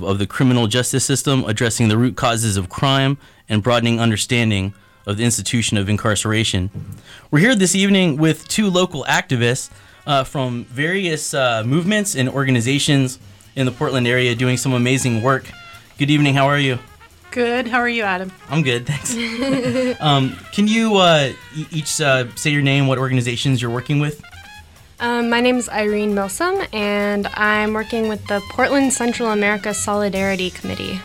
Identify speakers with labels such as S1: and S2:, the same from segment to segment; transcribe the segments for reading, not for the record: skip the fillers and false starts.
S1: of the criminal justice system, addressing the root causes of crime and broadening understanding of the institution of incarceration. We're here this evening with two local activists from various movements and organizations in the Portland area doing some amazing work. Good evening, how are you?
S2: Good, how are you, Adam?
S1: I'm good, thanks. Can you each say your name, what organizations you're working with?
S3: My name is Irene Milsom, and I'm working with the Portland Central America Solidarity Committee.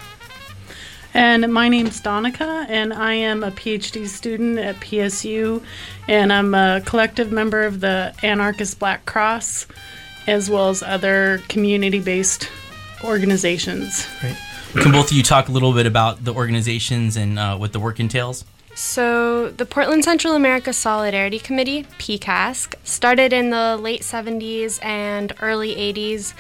S2: And my name's Donica, and I am a PhD student at PSU, and I'm a collective member of the Anarchist Black Cross, as well as other community-based organizations.
S1: Great. Can both of you talk a little bit about the organizations and what the work entails?
S3: So the Portland Central America Solidarity Committee, PCASC, started in the late 70s and early 80s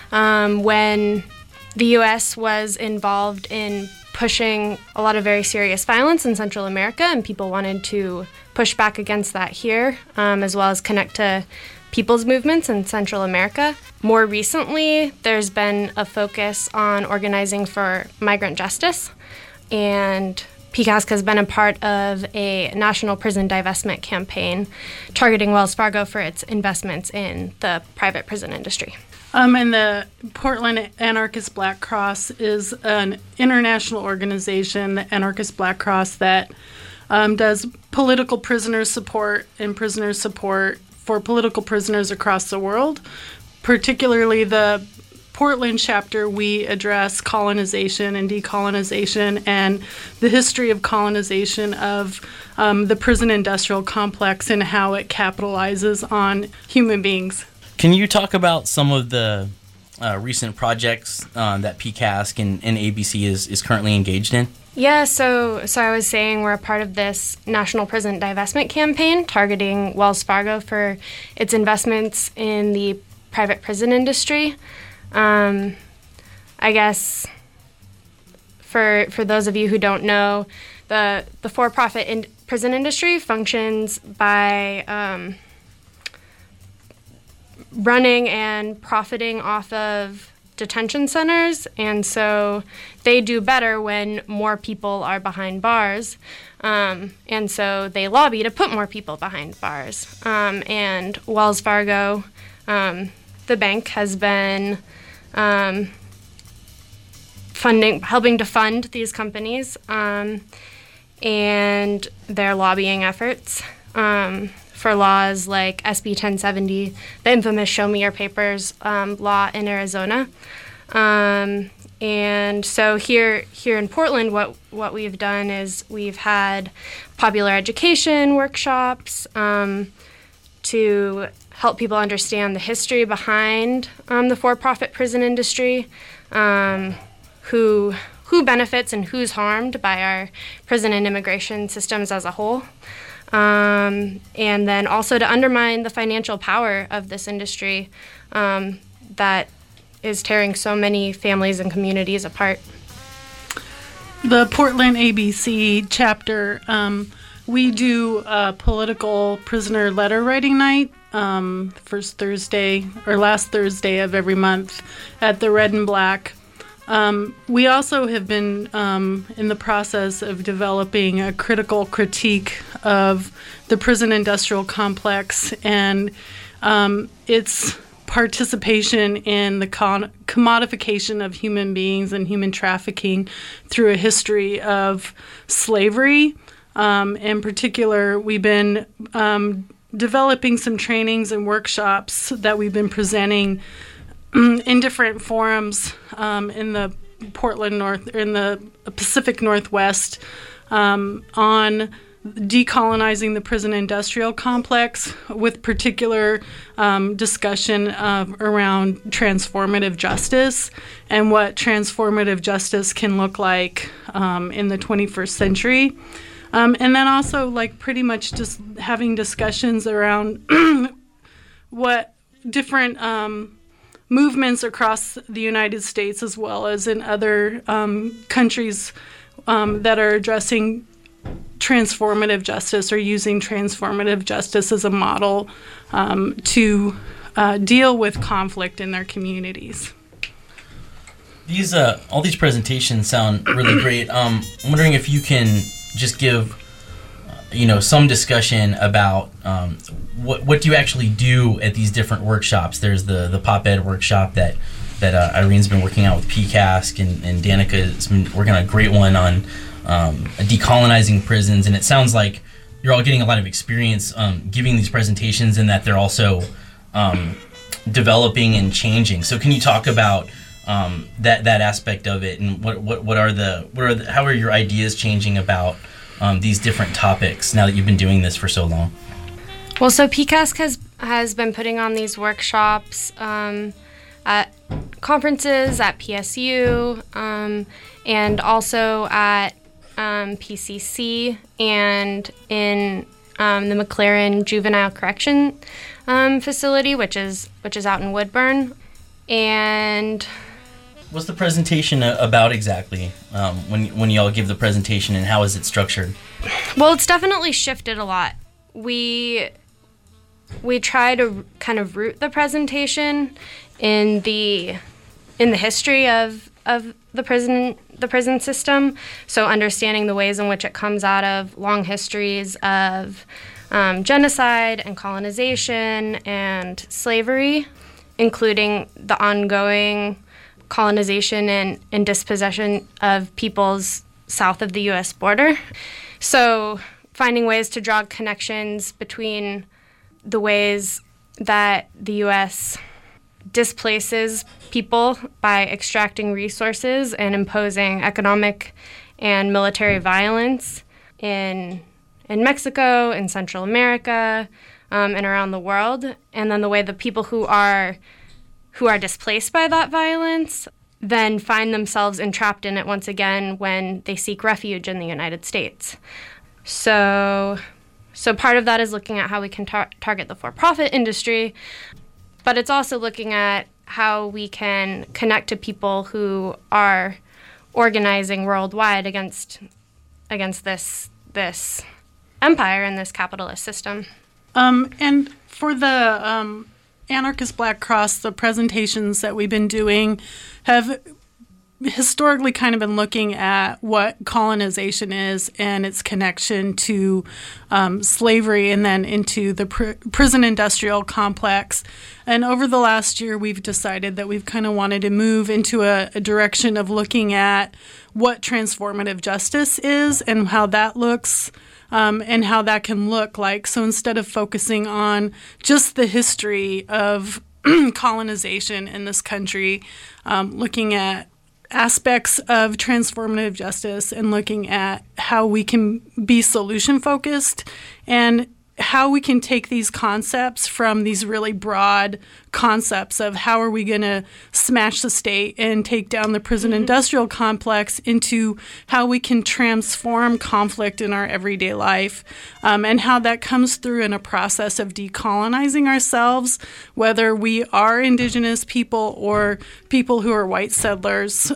S3: when the U.S. was involved in pushing a lot of very serious violence in Central America, and people wanted to push back against that here, as well as connect to people's movements in Central America. More recently, there's been a focus on organizing for migrant justice, and PCASC has been a part of a national prison divestment campaign targeting Wells Fargo for its investments in the private prison industry.
S2: And the Portland Anarchist Black Cross is an international organization, the Anarchist Black Cross, that does political prisoner support and prisoner support for political prisoners across the world. Particularly the Portland chapter, we address colonization and decolonization and the history of colonization of the prison industrial complex and how it capitalizes on human beings.
S1: Can you talk about some of the recent projects that PCASC and ABC is currently engaged in?
S3: Yeah, so I was saying we're a part of this national prison divestment campaign targeting Wells Fargo for its investments in the private prison industry. I guess for those of you who don't know, the for-profit prison industry functions by running and profiting off of detention centers, and so they do better when more people are behind bars, and so they lobby to put more people behind bars. And Wells Fargo, the bank, has been helping to fund these companies and their lobbying efforts for laws like SB 1070, the infamous Show Me Your Papers law in Arizona. And so here in Portland, what we've done is we've had popular education workshops to help people understand the history behind the for-profit prison industry, who benefits and who's harmed by our prison and immigration systems as a whole. And then also to undermine the financial power of this industry that is tearing so many families and communities apart.
S2: The Portland ABC chapter, we do a political prisoner letter writing night last Thursday of every month at the Red and Black. We also have been in the process of developing a critical critique of the prison industrial complex and its participation in the commodification of human beings and human trafficking through a history of slavery. In particular, we've been developing some trainings and workshops that we've been presenting in different forums in the in the Pacific Northwest on decolonizing the prison industrial complex, with particular discussion around transformative justice and what transformative justice can look like in the 21st century. And then also like pretty much just having discussions around what different movements across the United States as well as in other countries that are addressing transformative justice or using transformative justice as a model to deal with conflict in their communities.
S1: These all these presentations sound really great. I'm wondering if you can just give some discussion about what do you actually do at these different workshops. There's the Pop Ed workshop that Irene's been working out with PCASC, and Danica's been working on a great one on decolonizing prisons. And it sounds like you're all getting a lot of experience giving these presentations, and that they're also developing and changing. So can you talk about that aspect of it, and how are your ideas changing about these different topics now that you've been doing this for so long?
S3: Well, so PCASC has been putting on these workshops at conferences at PSU, and also at PCC, and in the McLaren Juvenile Correction facility, which is out in Woodburn. And
S1: what's the presentation about exactly when y'all give the presentation, and how is it structured?
S3: Well, it's definitely shifted a lot. We try to kind of root the presentation in the history of the prison system. So understanding the ways in which it comes out of long histories of genocide and colonization and slavery, including the ongoing colonization and dispossession of peoples south of the U.S. border. So finding ways to draw connections between the ways that the U.S. displaces people by extracting resources and imposing economic and military violence in Mexico, in Central America, and around the world, and then the way the people who are displaced by that violence then find themselves entrapped in it once again when they seek refuge in the United States. So part of that is looking at how we can target the for-profit industry, but it's also looking at how we can connect to people who are organizing worldwide against this empire and this capitalist system.
S2: And for the Anarchist Black Cross, the presentations that we've been doing have historically kind of been looking at what colonization is and its connection to slavery, and then into the prison industrial complex. And over the last year, we've decided that we've kind of wanted to move into a direction of looking at what transformative justice is and how that looks, and how that can look like. So instead of focusing on just the history of colonization in this country, looking at aspects of transformative justice and looking at how we can be solution focused, and how we can take these concepts from these really broad concepts of how are we going to smash the state and take down the prison industrial complex into how we can transform conflict in our everyday life, and how that comes through in a process of decolonizing ourselves, whether we are Indigenous people or people who are white settlers,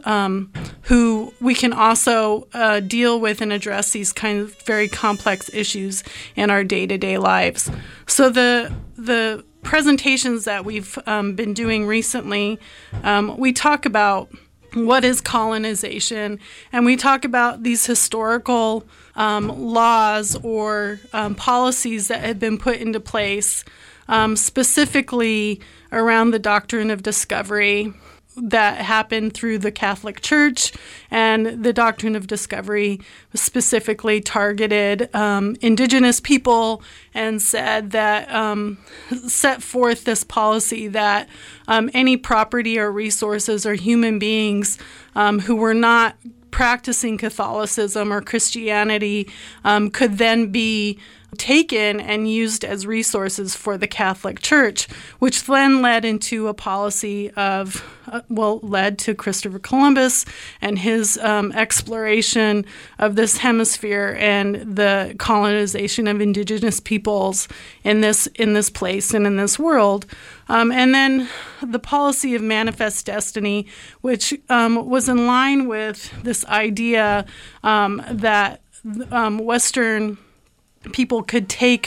S2: who we can also deal with and address these kind of very complex issues in our day-to-day lives. So the presentations that we've been doing recently, we talk about what is colonization, and we talk about these historical laws or policies that have been put into place, specifically around the doctrine of discovery that happened through the Catholic Church, and the doctrine of discovery specifically targeted Indigenous people, and said that set forth this policy that any property or resources or human beings who were not practicing Catholicism or Christianity could then be taken and used as resources for the Catholic Church, which then led into a policy of, led to Christopher Columbus and his exploration of this hemisphere and the colonization of Indigenous peoples in this place and in this world. And then the policy of manifest destiny, which was in line with this idea that Western people could take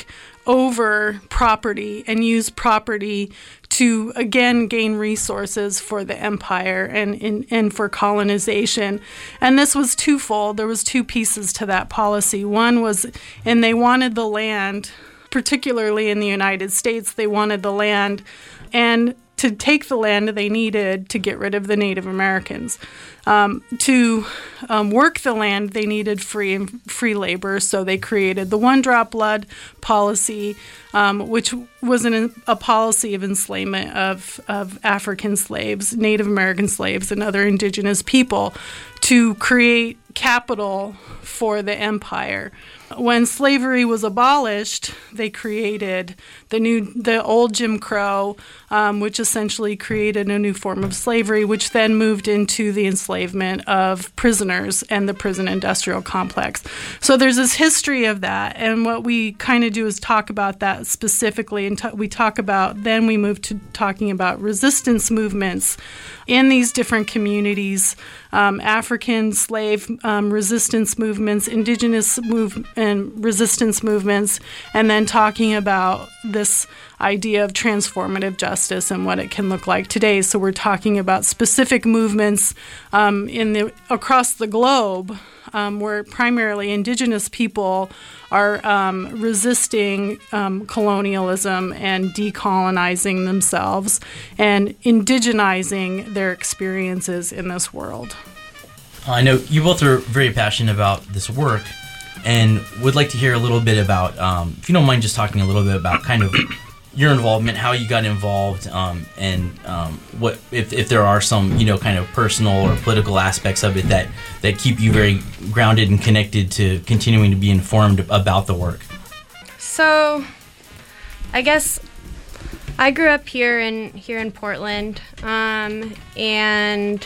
S2: over property and use property to, again, gain resources for the empire and for colonization. And this was twofold. There was two pieces to that policy. One was, and they wanted the land, particularly in the United States, they wanted the land, and to take the land they needed to get rid of the Native Americans. To work the land, they needed free labor, so they created the one-drop blood policy, which was a policy of enslavement of African slaves, Native American slaves, and other indigenous people to create capital for the empire. When slavery was abolished, they created the old Jim Crow, which essentially created a new form of slavery, which then moved into the enslavement of prisoners and the prison industrial complex. So there's this history of that, and what we kind of do is talk about that specifically, and then we move to talking about resistance movements in these different communities, African slave resistance movements, indigenous and resistance movements, and then talking about this idea of transformative justice and what it can look like today. So we're talking about specific movements across the globe, where primarily indigenous people are resisting colonialism and decolonizing themselves and indigenizing their experiences in this world.
S1: I know you both are very passionate about this work and would like to hear a little bit about, if you don't mind just talking a little bit about kind of your involvement, how you got involved, and what if there are some, kind of personal or political aspects of it that keep you very grounded and connected to continuing to be informed about the work.
S3: So, I guess I grew up here in Portland, and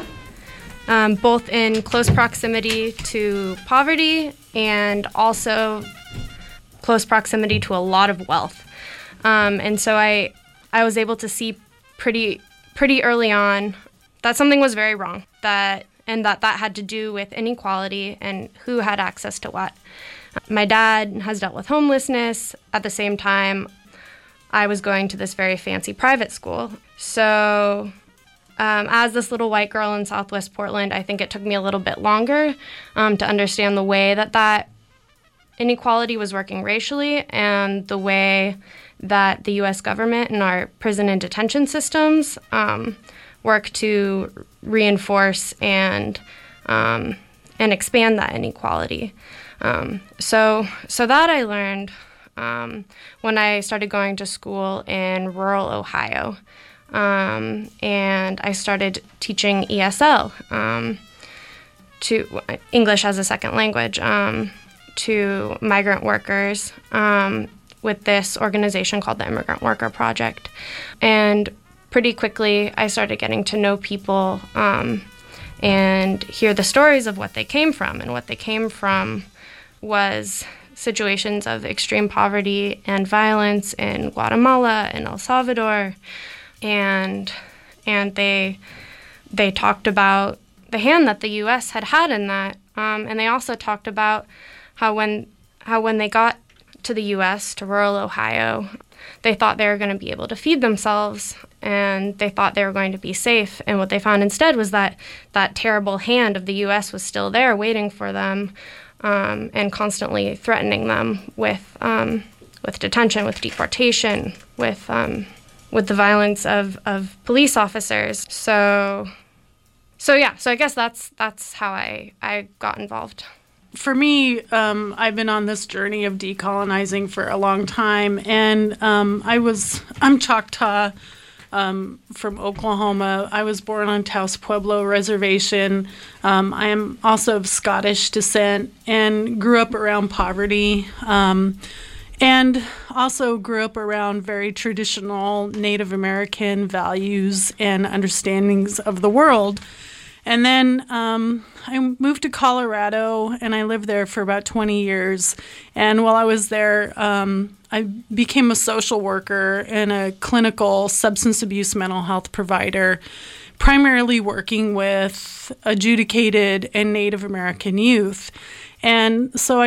S3: both in close proximity to poverty and also close proximity to a lot of wealth. And so I was able to see pretty early on that something was very wrong, that had to do with inequality and who had access to what. My dad has dealt with homelessness. At the same time, I was going to this very fancy private school. So as this little white girl in Southwest Portland, I think it took me a little bit longer to understand the way that inequality was working racially and the way that the U.S. government and our prison and detention systems work to reinforce and expand that inequality. So that I learned when I started going to school in rural Ohio. And I started teaching ESL, to English as a second language, to migrant workers with this organization called the Immigrant Worker Project. And pretty quickly, I started getting to know people and hear the stories of what they came from. And what they came from was situations of extreme poverty and violence in Guatemala and El Salvador. And they talked about the hand that the U.S. had in that. And they also talked about how when they got to the U.S., to rural Ohio, they thought they were going to be able to feed themselves, and they thought they were going to be safe. And what they found instead was that terrible hand of the U.S. was still there waiting for them, and constantly threatening them with detention, with deportation, with the violence of police officers. So I guess that's how I got involved.
S2: For me, I've been on this journey of decolonizing for a long time, and I'm Choctaw from Oklahoma. I was born on Taos Pueblo Reservation. I am also of Scottish descent and grew up around poverty, and also grew up around very traditional Native American values and understandings of the world. And then I moved to Colorado, and I lived there for about 20 years. And while I was there, I became a social worker and a clinical substance abuse mental health provider, primarily working with adjudicated and Native American youth. And so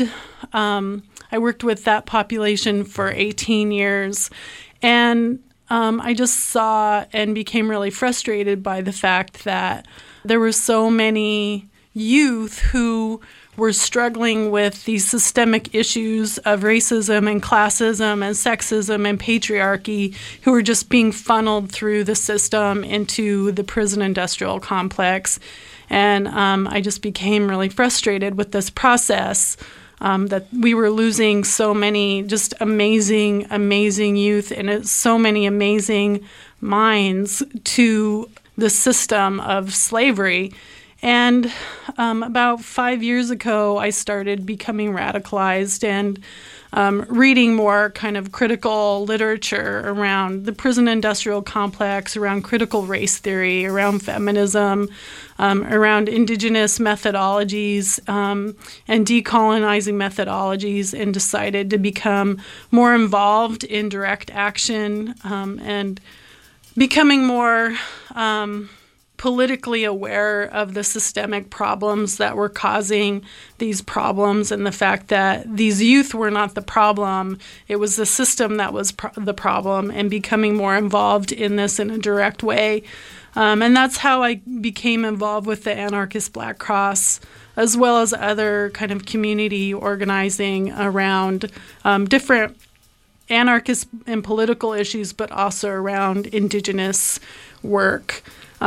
S2: I worked with that population for 18 years. And I just saw and became really frustrated by the fact that there were so many youth who were struggling with these systemic issues of racism and classism and sexism and patriarchy, who were just being funneled through the system into the prison industrial complex. And I just became really frustrated with this process, that we were losing so many just amazing, amazing youth and so many amazing minds to the system of slavery. And about 5 years ago, I started becoming radicalized and reading more kind of critical literature around the prison industrial complex, around critical race theory, around feminism, around indigenous methodologies and decolonizing methodologies, and decided to become more involved in direct action and becoming more politically aware of the systemic problems that were causing these problems, and the fact that these youth were not the problem. It was the system that was the problem, and becoming more involved in this in a direct way. And that's how I became involved with the Anarchist Black Cross, as well as other kind of community organizing around different anarchist and political issues, but also around indigenous work.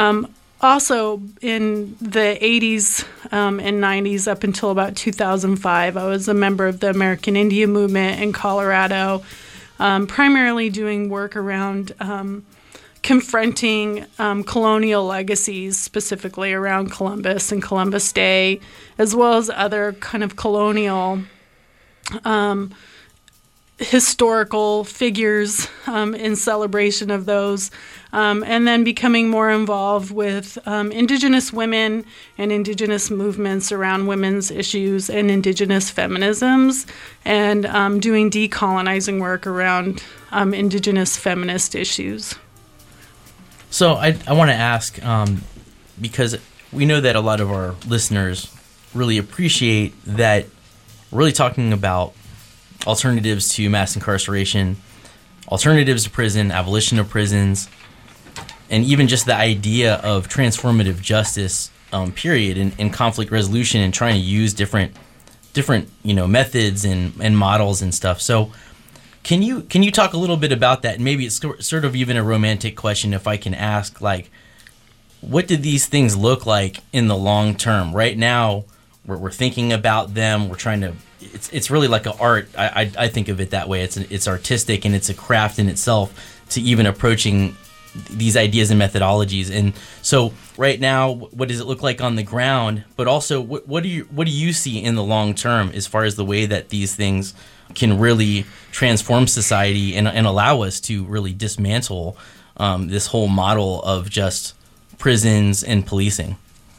S2: Also, in the 80s and 90s, up until about 2005, I was a member of the American Indian Movement in Colorado, primarily doing work around confronting colonial legacies, specifically around Columbus and Columbus Day, as well as other kind of colonial historical figures in celebration of those, and then becoming more involved with indigenous women and indigenous movements around women's issues and indigenous feminisms, and doing decolonizing work around indigenous feminist issues.
S1: So I want to ask, because we know that a lot of our listeners really appreciate that we're really talking about alternatives to mass incarceration, alternatives to prison, abolition of prisons, and even just the idea of transformative justice, period, in conflict resolution, and trying to use different methods and models and stuff. So can you talk a little bit about that? And maybe it's sort of even a romantic question, if I can ask, like, what did these things look like in the long term? Right now, we're thinking about them. We're trying to. It's really like an art. I think of it that way. It's artistic, and it's a craft in itself to even approaching these ideas and methodologies. And so right now, what does it look like on the ground? But also, what do you see in the long term as far as the way that these things can really transform society and allow us to really dismantle this whole model of just prisons and policing?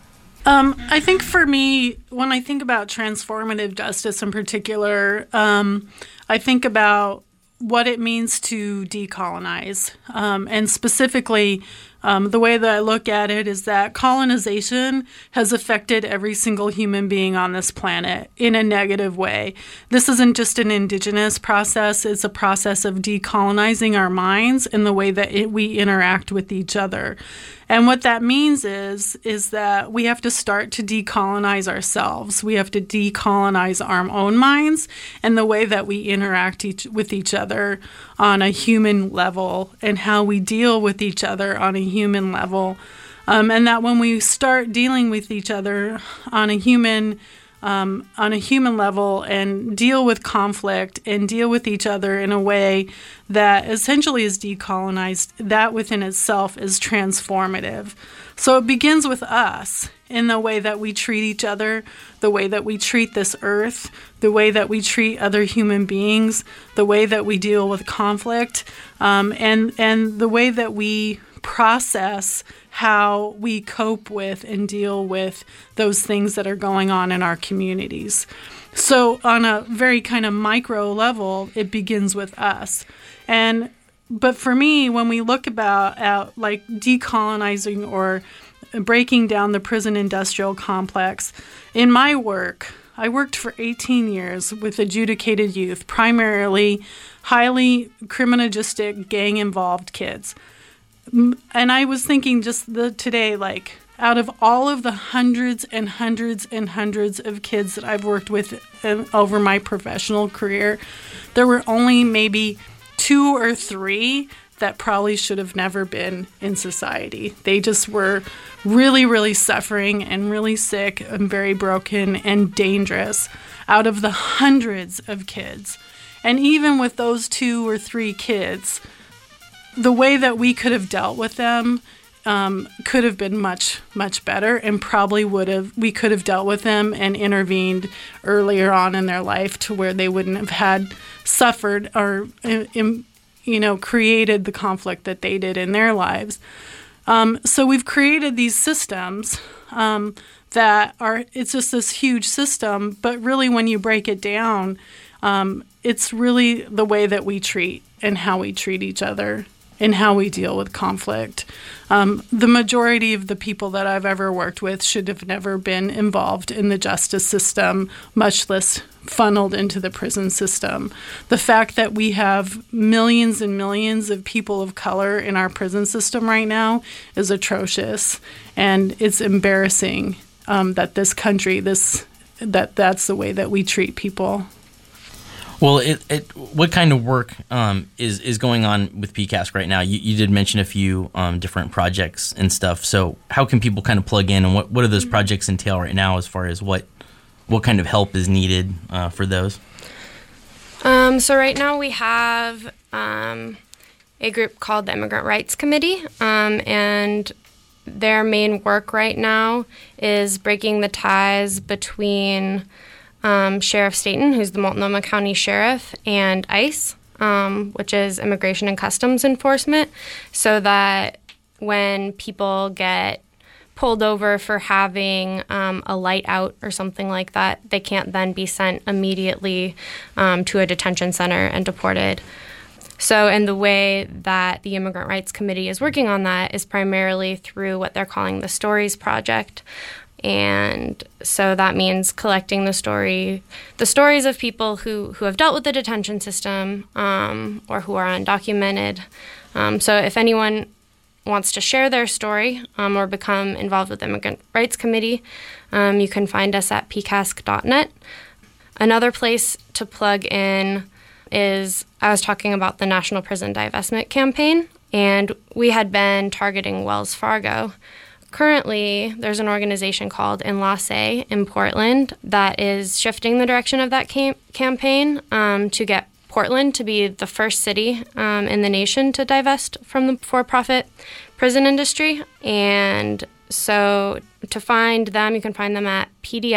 S2: I think for me, when I think about transformative justice in particular, I think about what it means to decolonize. And specifically, the way that I look at it is that colonization has affected every single human being on this planet in a negative way. This isn't just an indigenous process. It's a process of decolonizing our minds and the way that we interact with each other. And what that means is that we have to start to decolonize ourselves. We have to decolonize our own minds and the way that we interact with each other on a human level, and how we deal with each other on a human level. And that when we start dealing with each other on a human level, and deal with conflict and deal with each other in a way that essentially is decolonized, that within itself is transformative. So it begins with us in the way that we treat each other, the way that we treat this earth, the way that we treat other human beings, the way that we deal with conflict, and the way that we process how we cope with and deal with those things that are going on in our communities. So on a very kind of micro level, it begins with us. But for me, when we look about like decolonizing or breaking down the prison industrial complex, in my work, I worked for 18 years with adjudicated youth, primarily highly criminologistic, gang-involved kids. And I was thinking just today, like, out of all of the hundreds and hundreds and hundreds of kids that I've worked with over my professional career, there were only maybe 2 or 3 that probably should have never been in society. They just were really, really suffering and really sick and very broken and dangerous out of the hundreds of kids. And even with those 2 or 3 kids, the way that we could have dealt with them could have been much, much better, and probably we could have dealt with them and intervened earlier on in their life to where they wouldn't have had suffered or created the conflict that they did in their lives. So we've created these systems that it's just this huge system, but really when you break it down, it's really the way that we treat and how we treat each other and how we deal with conflict. The majority of the people that I've ever worked with should have never been involved in the justice system, much less funneled into the prison system. The fact that we have millions and millions of people of color in our prison system right now is atrocious, and it's embarrassing that this country, that's the way that we treat people.
S1: Well, what kind of work is going on with PCASK right now? You did mention a few different projects and stuff. So how can people kind of plug in, and what do those projects entail right now as far as what kind of help is needed for those?
S3: So right now we have a group called the Immigrant Rights Committee, and their main work right now is breaking the ties between Sheriff Staten, who's the Multnomah County Sheriff, and ICE, which is Immigration and Customs Enforcement, so that when people get pulled over for having a light out or something like that, they can't then be sent immediately to a detention center and deported. So, and the way that the Immigrant Rights Committee is working on that is primarily through what they're calling the Stories Project. And so that means collecting the stories of people who have dealt with the detention system or who are undocumented. So if anyone wants to share their story or become involved with the Immigrant Rights Committee, you can find us at pcask.net. Another place to plug in is, I was talking about the National Prison Divestment Campaign, and we had been targeting Wells Fargo. Currently, there's an organization called Enlace in Portland that is shifting the direction of that campaign to get Portland to be the first city in the nation to divest from the for-profit prison industry. And so to find them, you can find them at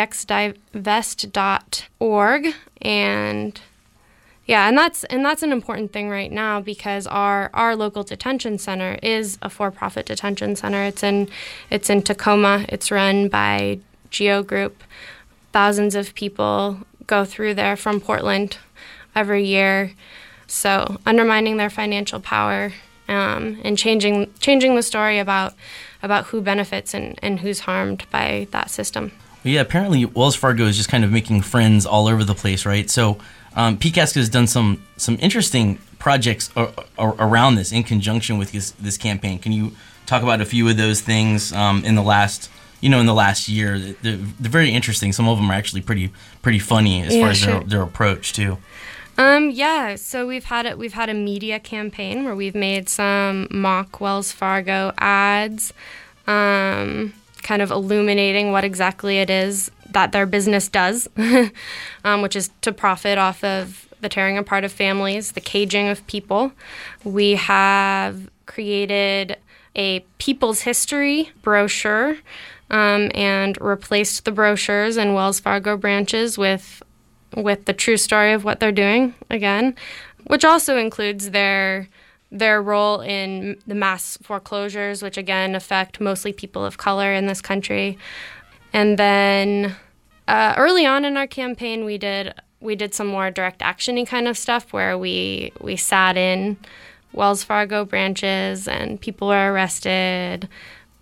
S3: pdxdivest.org. And yeah, and that's an important thing right now, because our local detention center is a for-profit detention center. It's in Tacoma. It's run by Geo Group. Thousands of people go through there from Portland every year. So undermining their financial power and changing the story about who benefits and who's harmed by that system.
S1: Yeah, apparently Wells Fargo is just kind of making friends all over the place, right? So PCASK has done some interesting projects around this in conjunction with this campaign. Can you talk about a few of those things in the last year? They're very interesting. Some of them are actually pretty funny as far as their approach too.
S3: Yeah, so we've had a media campaign where we've made some mock Wells Fargo ads, kind of illuminating what exactly it is that their business does, which is to profit off of the tearing apart of families, the caging of people. We have created a People's History brochure and replaced the brochures in Wells Fargo branches with the true story of what they're doing, again, which also includes their role in the mass foreclosures, which again affect mostly people of color in this country. And then early on in our campaign, we did some more direct action-y kind of stuff where we sat in Wells Fargo branches and people were arrested. Yeah.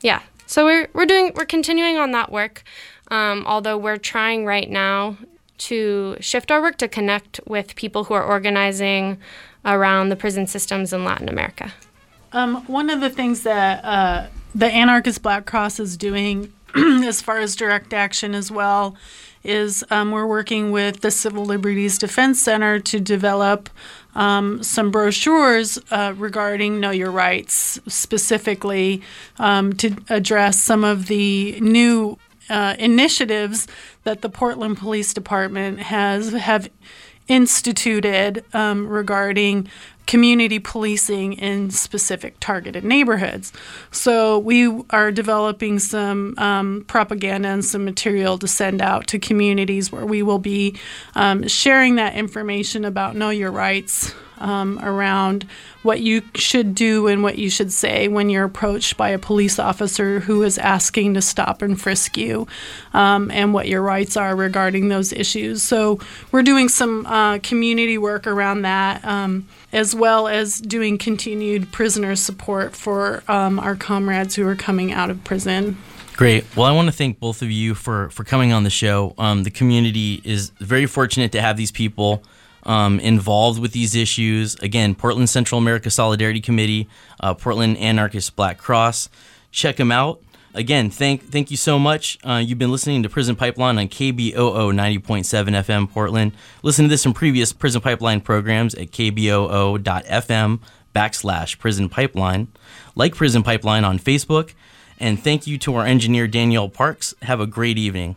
S3: So we're continuing on that work, although we're trying right now to shift our work to connect with people who are organizing around the prison systems in Latin America.
S2: One of the things that the Anarchist Black Cross is doing as far as direct action as well is we're working with the Civil Liberties Defense Center to develop some brochures regarding Know Your Rights, specifically to address some of the new initiatives that the Portland Police Department have instituted regarding community policing in specific targeted neighborhoods. So we are developing some propaganda and some material to send out to communities where we will be sharing that information about Know Your Rights around what you should do and what you should say when you're approached by a police officer who is asking to stop and frisk you, and what your rights are regarding those issues. So we're doing some community work around that, as well as doing continued prisoner support for our comrades who are coming out of prison.
S1: Great. Well, I want to thank both of you for coming on the show. The community is very fortunate to have these people involved with these issues. Again, Portland Central America Solidarity Committee, Portland Anarchist Black Cross. Check them out. Again, thank you so much. You've been listening to Prison Pipeline on KBOO 90.7 FM Portland. Listen to this and previous Prison Pipeline programs at kboo.fm/Prison Pipeline. Like Prison Pipeline on Facebook. And thank you to our engineer, Danielle Parks. Have a great evening.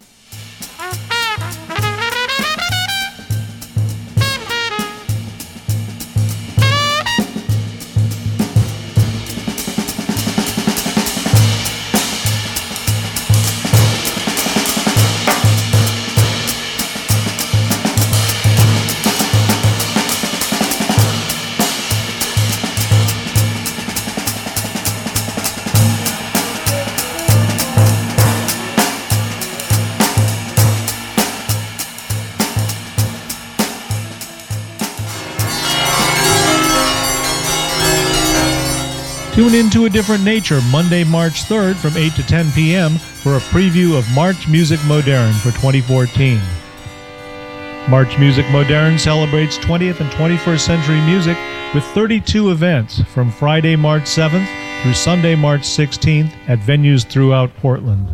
S4: Tune in to A Different Nature Monday, March 3rd from 8 to 10 p.m. for a preview of March Music Moderne for 2014. March Music Moderne celebrates 20th and 21st century music with 32 events from Friday, March 7th through Sunday, March 16th at venues throughout Portland.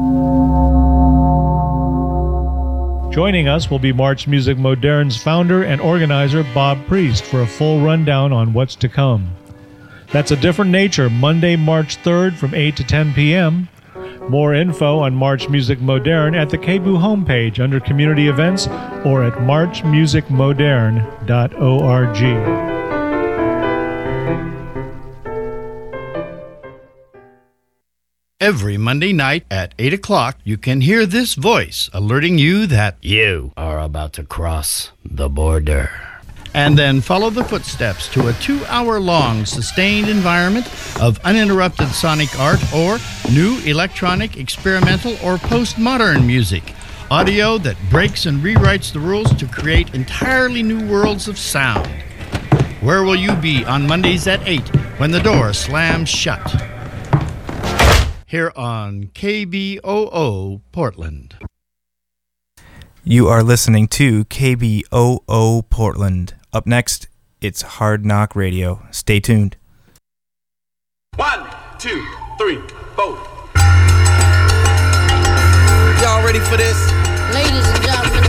S4: Joining us will be March Music Moderne's founder and organizer Bob Priest for a full rundown on what's to come. That's A Different Nature, Monday, March 3rd from 8 to 10 p.m. More info on March Music Moderne at the KBOO homepage under Community Events or at marchmusicmoderne.org.
S5: Every Monday night at 8 o'clock, you can hear this voice alerting you that you are about to cross the border. And then follow the footsteps to a 2-hour-long sustained environment of uninterrupted sonic art or new electronic, experimental, or postmodern music. Audio that breaks and rewrites the rules to create entirely new worlds of sound. Where will you be on Mondays at 8 when the door slams shut? Here on KBOO Portland.
S6: You are listening to KBOO Portland. Up next, it's Hard Knock Radio. Stay tuned.
S7: 1, 2, 3, 4.
S8: Y'all ready for this?
S9: Ladies and gentlemen.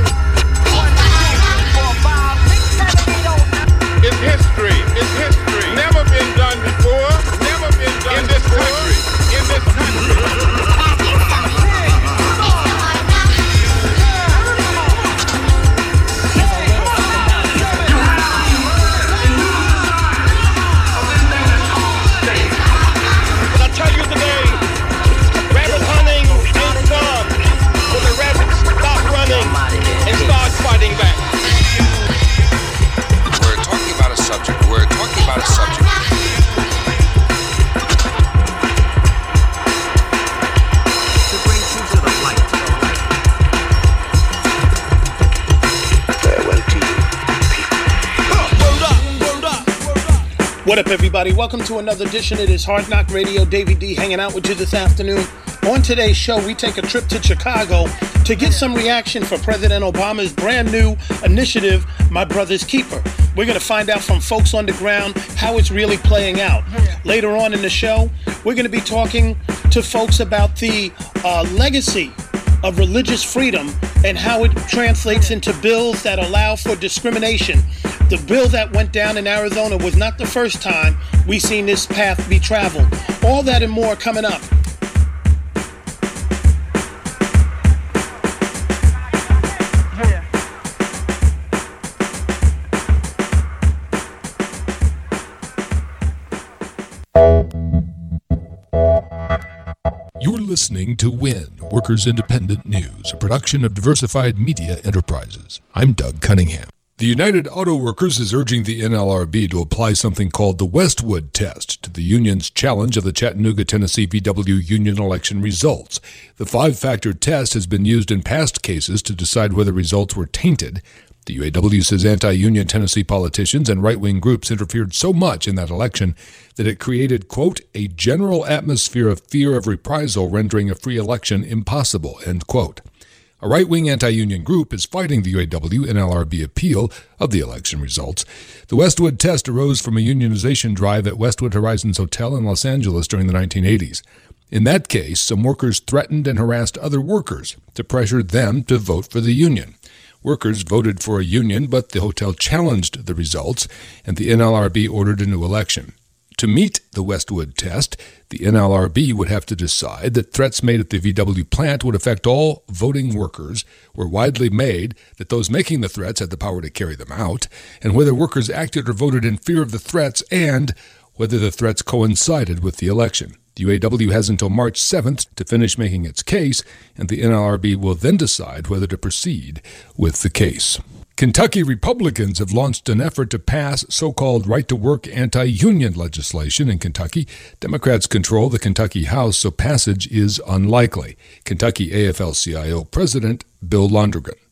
S7: It's history. It's history. Never been done before. Never been done in this country. In this country.
S9: What up, everybody? Welcome to another edition of this Hard Knock Radio. Davey D hanging out with you this afternoon. On today's show, we take a trip to Chicago to get some reaction for President Obama's brand new initiative, My Brother's Keeper. We're going to find out from folks on the ground how it's really playing out. Later on in the show, we're going to be talking to folks about the legacy of religious freedom and how it translates into bills that allow for discrimination. The bill that went down in Arizona was not the first time we've seen this path be traveled. All that and more coming up.
S10: You're listening to WIN, Workers Independent News, a production of Diversified Media Enterprises. I'm Doug Cunningham. The United Auto Workers is urging the NLRB to apply something called the Westwood Test to the union's challenge of the Chattanooga, Tennessee VW union election results. The 5-factor test has been used in past cases to decide whether results were tainted. The UAW says anti-union Tennessee politicians and right-wing groups interfered so much in that election that it created, quote, a general atmosphere of fear of reprisal, rendering a free election impossible, end quote. A right-wing anti-union group is fighting the UAW NLRB appeal of the election results. The Westwood Test arose from a unionization drive at Westwood Horizons Hotel in Los Angeles during the 1980s. In that case, some workers threatened and harassed other workers to pressure them to vote for the union. Workers voted for a union, but the hotel challenged the results, and the NLRB ordered a new election. To meet the Westwood Test, the NLRB would have to decide that threats made at the VW plant would affect all voting workers, were widely made, that those making the threats had the power to carry them out, and whether workers acted or voted in fear of the threats, and whether the threats coincided with the election. The UAW has until March 7th to finish making its case, and the NLRB will then decide whether to proceed with the case. Kentucky Republicans have launched an effort to pass so-called right-to-work anti-union legislation in Kentucky. Democrats control the Kentucky House, so passage is unlikely. Kentucky AFL-CIO President Bill Londrigan.